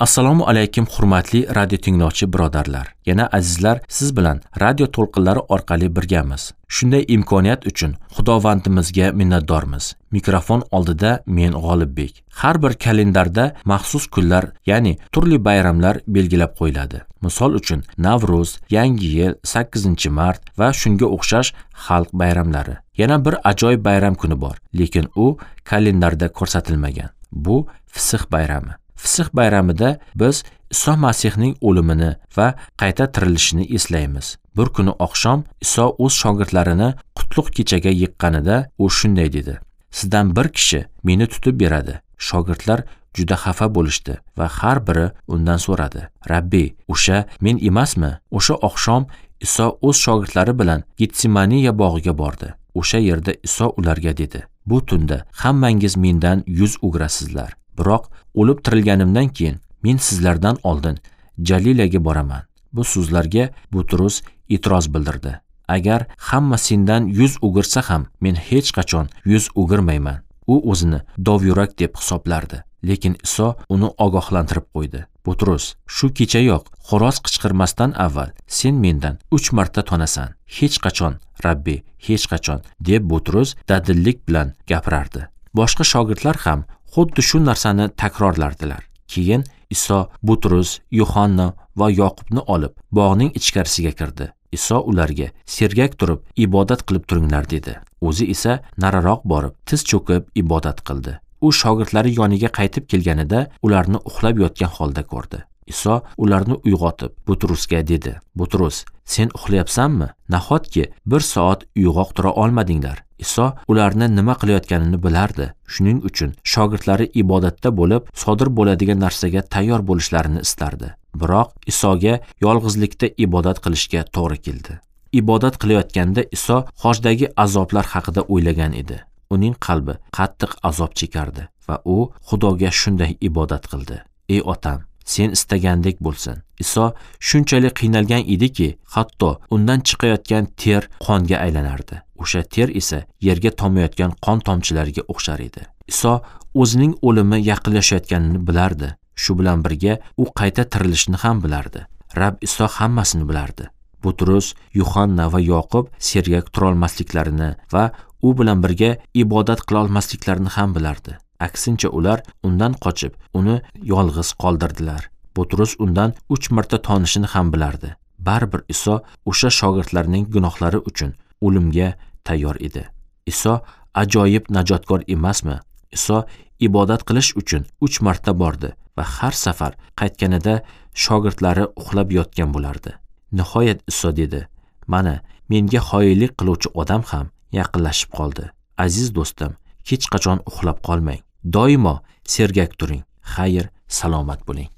Assalomu alaykum hurmatli radio tinglovchi birodarlar. Yana azizlar, siz bilan radio to'lqinlari orqali birgamiz. Shunday imkoniyat uchun Xudovandimizga minnatdormiz. Mikrofon oldida men G'olibbek. Har bir kalendarda maxsus kunlar, ya'ni turli bayramlar belgilab qo'yiladi. Misol uchun Navruz, Yangi yil, 8-mart va shunga o'xshash xalq bayramlari. Yana bir ajoyib bayram kuni bor, lekin u kalendarda ko'rsatilmagan. Bu Fisx bayrami. Fisx bayramida biz Iso Masihning o'limini va qayta tirilishini eslaymiz. Bir kuni oqshom Iso o'z shogirdlarini qutlug' kechaga yiqqanida u shunday dedi: "Sizdan bir kishi meni tutib beradi." Shogirdlar juda xafa bo'lishdi va har biri undan so'radi: "Rabbiy, o'sha men emasmi?" O'sha oqshom Iso o'z shogirdlari bilan Getsemaniya bog'iga bordi. O'sha yerda Iso ularga dedi: "Bu tunda hammangiz mendan yuz o'girasizlar. Biroq o'lib tirilganimdan keyin men sizlardan oldin Jalilaga boraman." Bu so'zlarga Butrus e'tiroz bildirdi. "Agar hamma sendan yuz o'girsa ham men hech qachon yuz o'girmayman." U o'zini dovyurak deb hisoblardi. Lekin Iso uni ogohlantirib qo'ydi. "Butrus, shu kechayoq xo'roz qichqirmasdan avval sen mendan 3 marta tonasan. Hech qachon, Rabbiy, hech qachon" deb Butrus dadillik bilan gapirardi. Boshqa shogirdlar ham xuddi shu narsani takrorlardilar. Keyin Iso Butrus, Yuhanna va Yoqubni olib bog'ning ichkarisiga kirdi. Iso ularga sergak turib ibodat qilib turinglar dedi. O'zi esa nariroq borib tiz cho'kib ibodat qildi. U shogirdlari yoniga qaytib kelganida ularni uxlab yotgan holda ko'rdi. Iso ularni uyg'otib Butrusga dedi: "Butrus, sen uxlayapsanmi? Nahotki 1 soat uyg'oq tura olmadinglar?" Iso ularni nima qilayotganini bilardi. Shuning uchun shogirdlari ibodatda bo'lib, sodir bo'ladigan narsaga tayyor bo'lishlarini istardi. Biroq Isoga yolg'izlikda ibodat qilishga to'g'ri keldi. Ibodat qilayotganda Iso hojdagi azoblar haqida o'ylagan edi. Uning qalbi qattiq azob chekardi va u Xudoga shunday ibodat qildi: "Ey otam, sen istagandek bo'lsin." Iso shunchalik qiynalgan ediki, hatto undan chiqayotgan ter qonga aylanardi. O'sha ter esa yerga tomayotgan qon tomchilariga o'xshar edi. Iso o'zining o'limi yaqinlashayotganini bilardi. Shu bilan birga u qayta tirilishni ham bilardi. Rab Iso hammasini bilardi. Butrus, Yuhanna va Yoqub sergak turolmasliklarini va u bilan birga ibodat qila olmasliklarini ham bilardi. Aksincha ular undan qochib, uni yolg'iz qoldirdilar. Butrus undan 3 marta tonishini ham bilardi. Baribir Iso o'sha shogirdlarning gunohlari uchun o'limga tayyor edi. Iso ajoyib najotkor emasmi? Iso ibodat qilish uchun 3 marta bordi va har safar qaytganida shogirdlari uxlab yotgan bo'lardi. Nihoyat Iso dedi: "Mana, menga xoinlik qiluvchi odam ham yaqinlashib qoldi. Aziz do'stim, hech qachon uxlab qolmang. Doimo sergak turing. Xayr, salomat bo'ling."